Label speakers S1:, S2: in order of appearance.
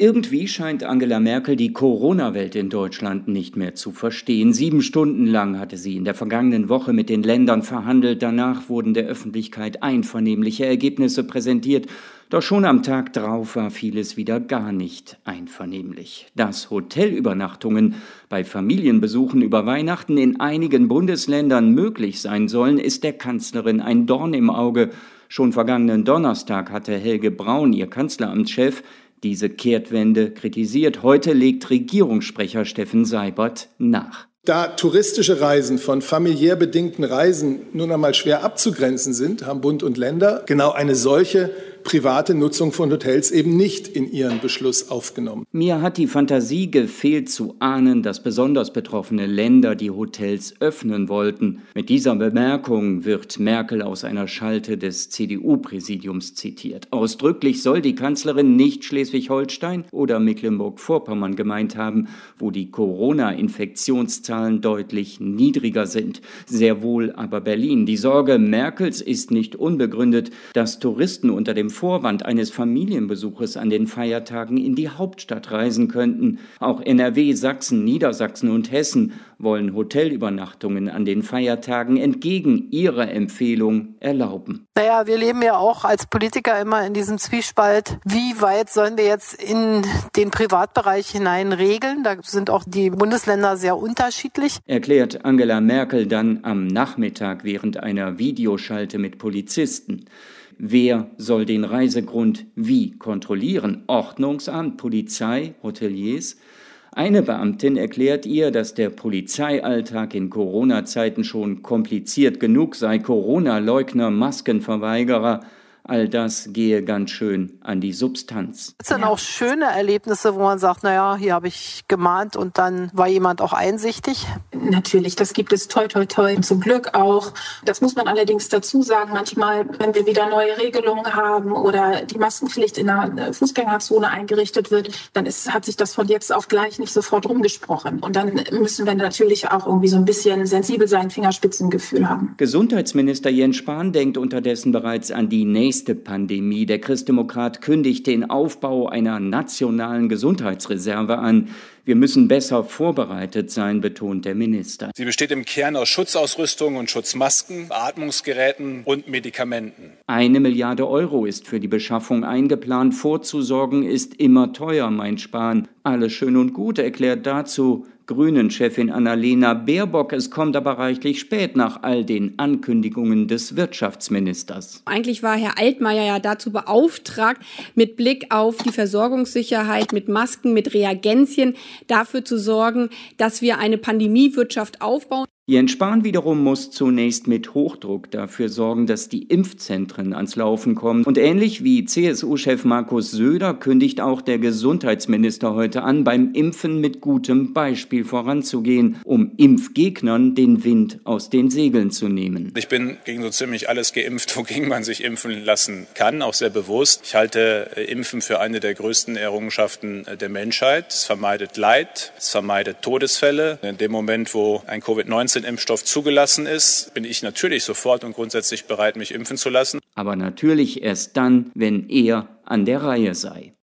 S1: Irgendwie scheint Angela Merkel die Corona-Welt in Deutschland nicht mehr zu verstehen. 7 Stunden lang hatte sie in der vergangenen Woche mit den Ländern verhandelt. Danach wurden der Öffentlichkeit einvernehmliche Ergebnisse präsentiert. Doch schon am Tag drauf war vieles wieder gar nicht einvernehmlich. Dass Hotelübernachtungen bei Familienbesuchen über Weihnachten in einigen Bundesländern möglich sein sollen, ist der Kanzlerin ein Dorn im Auge. Schon vergangenen Donnerstag hatte Helge Braun, ihr Kanzleramtschef, diese Kehrtwende kritisiert. Heute legt Regierungssprecher Steffen Seibert nach.
S2: Da touristische Reisen von familiär bedingten Reisen nun einmal schwer abzugrenzen sind, haben Bund und Länder genau eine solche private Nutzung von Hotels eben nicht in ihren Beschluss aufgenommen.
S1: Mir hat die Fantasie gefehlt zu ahnen, dass besonders betroffene Länder die Hotels öffnen wollten. Mit dieser Bemerkung wird Merkel aus einer Schalte des CDU-Präsidiums zitiert. Ausdrücklich soll die Kanzlerin nicht Schleswig-Holstein oder Mecklenburg-Vorpommern gemeint haben, wo die Corona-Infektionszahlen deutlich niedriger sind. Sehr wohl aber Berlin. Die Sorge Merkels ist nicht unbegründet, dass Touristen unter dem Vorwand eines Familienbesuches an den Feiertagen in die Hauptstadt reisen könnten. Auch NRW, Sachsen, Niedersachsen und Hessen wollen Hotelübernachtungen an den Feiertagen entgegen ihrer Empfehlung erlauben.
S3: Naja, wir leben ja auch als Politiker immer in diesem Zwiespalt. Wie weit sollen wir jetzt in den Privatbereich hinein regeln? Da sind auch die Bundesländer sehr unterschiedlich.
S1: Erklärt Angela Merkel dann am Nachmittag während einer Videoschalte mit Polizisten. Wer soll den Reisegrund wie kontrollieren? Ordnungsamt, Polizei, Hoteliers? Eine Beamtin erklärt ihr, dass der Polizeialltag in Corona-Zeiten schon kompliziert genug sei. Corona-Leugner, Maskenverweigerer, all das gehe ganz schön an die Substanz.
S3: Es sind auch schöne Erlebnisse, wo man sagt, naja, hier habe ich gemahnt und dann war jemand auch einsichtig.
S4: Natürlich, das gibt es toi toi toi zum Glück auch. Das muss man allerdings dazu sagen, manchmal, wenn wir wieder neue Regelungen haben oder die Maskenpflicht in der Fußgängerzone eingerichtet wird, dann hat sich das von jetzt auf gleich nicht sofort rumgesprochen. Und dann müssen wir natürlich auch irgendwie so ein bisschen sensibel sein, Fingerspitzengefühl haben.
S1: Gesundheitsminister Jens Spahn denkt unterdessen bereits an die nächste Pandemie. Der Christdemokrat kündigt den Aufbau einer nationalen Gesundheitsreserve an. Wir müssen besser vorbereitet sein, betont der Minister.
S5: Sie besteht im Kern aus Schutzausrüstung und Schutzmasken, Beatmungsgeräten und Medikamenten.
S1: 1 Milliarde Euro ist für die Beschaffung eingeplant. Vorzusorgen ist immer teuer, meint Spahn. Alles schön und gut, erklärt dazu Grünen-Chefin Annalena Baerbock. Es kommt aber reichlich spät nach all den Ankündigungen des Wirtschaftsministers.
S6: Eigentlich war Herr Altmaier ja dazu beauftragt, mit Blick auf die Versorgungssicherheit, mit Masken, mit Reagenzien dafür zu sorgen, dass wir eine Pandemiewirtschaft aufbauen.
S1: Jens Spahn wiederum muss zunächst mit Hochdruck dafür sorgen, dass die Impfzentren ans Laufen kommen. Und ähnlich wie CSU-Chef Markus Söder kündigt auch der Gesundheitsminister heute an, beim Impfen mit gutem Beispiel voranzugehen, um Impfgegnern den Wind aus den Segeln zu nehmen.
S5: Ich bin gegen so ziemlich alles geimpft, wogegen man sich impfen lassen kann, auch sehr bewusst. Ich halte Impfen für eine der größten Errungenschaften der Menschheit. Es vermeidet Leid, es vermeidet Todesfälle. In dem Moment, wo ein Covid-19-Impfstoff zugelassen ist, bin ich natürlich sofort und grundsätzlich bereit, mich impfen zu lassen.
S1: Aber natürlich erst dann, wenn er an der Reihe sei.